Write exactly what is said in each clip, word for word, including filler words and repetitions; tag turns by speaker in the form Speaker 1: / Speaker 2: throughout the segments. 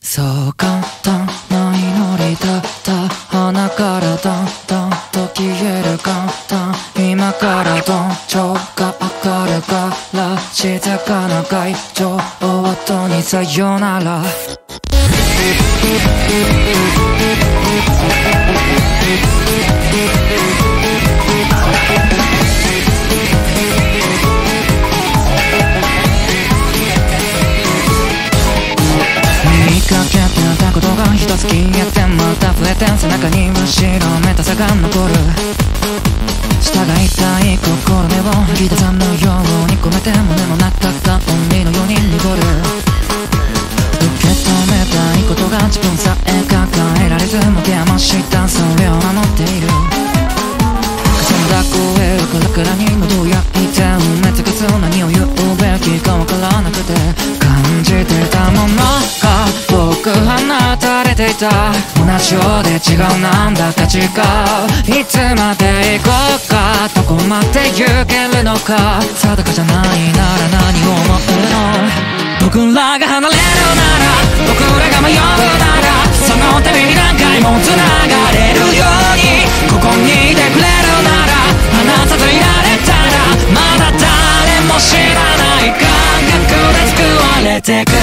Speaker 1: そう簡単な祈りだった鼻からだんだんと消える簡単今からどんちょが明るから静かな会場後にさよなら見かけてたことが一つ消えてまた増えて背中に後ろめたさが残る舌が痛い心根を吐き出さぬように込めて胸の中が鬼のように濁る受け止めたいことが自分さえ抱えられず持て余したそれを守っている霞んだ声はカラカラに喉を焼いて埋め尽くす何を言うべきかわからなくて感じてたものが遠く放たれていた同じようで違うなんだか違ういつまで行こうかどこまで行けるのか定かじゃないなら何を思うの僕らが離れるなら僕らが迷うならそのために何回も繋がれるようにここにいてくれるなら離さずいられたらまだ誰も知らない感覚で救われてく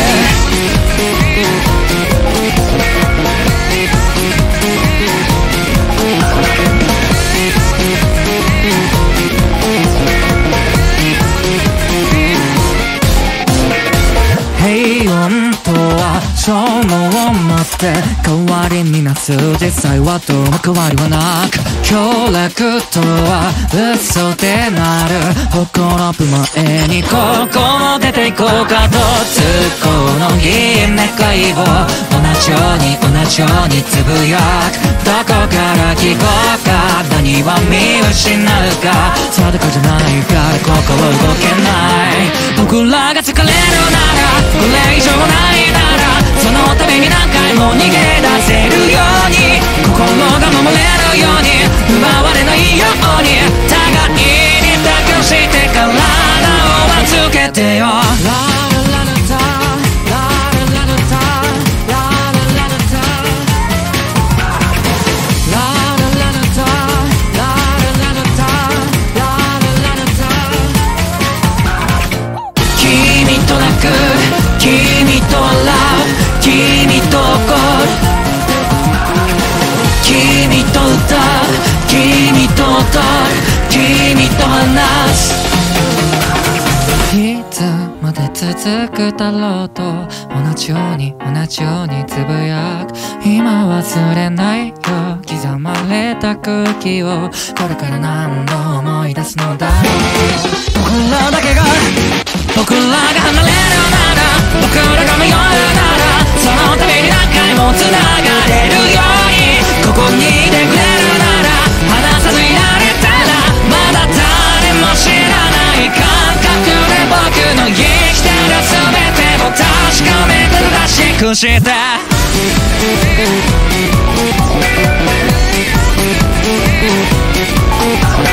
Speaker 1: 平穏とは消耗をもって代わりになす実際はどうも変わりはなく協力とは嘘でなるほころぶ前にここを出ていこうかと都合のいい願いを同じように同じようにつぶやくどこから聞こうか何を見失うか定かじゃないからここ動けない僕らが疲れるならこれ以上ないならそのために何回も逃げ出せるように心が守れるように奪われないように互いに抱きして体を預けてよ君と泣く君と笑う君と怒る君と歌う君と踊る君と話すいつまで続くだろうと同じように同じようにつぶやく今忘れないよ刻まれた空気をこれから何度思い出すのだろう僕らだけが僕らが離れるなら僕らが迷うならそのために何回も繋がれるようにここにいてくれるなら離さずいられたらまだ誰も知らない感覚で僕の生きてる全てを確かめて正しくして「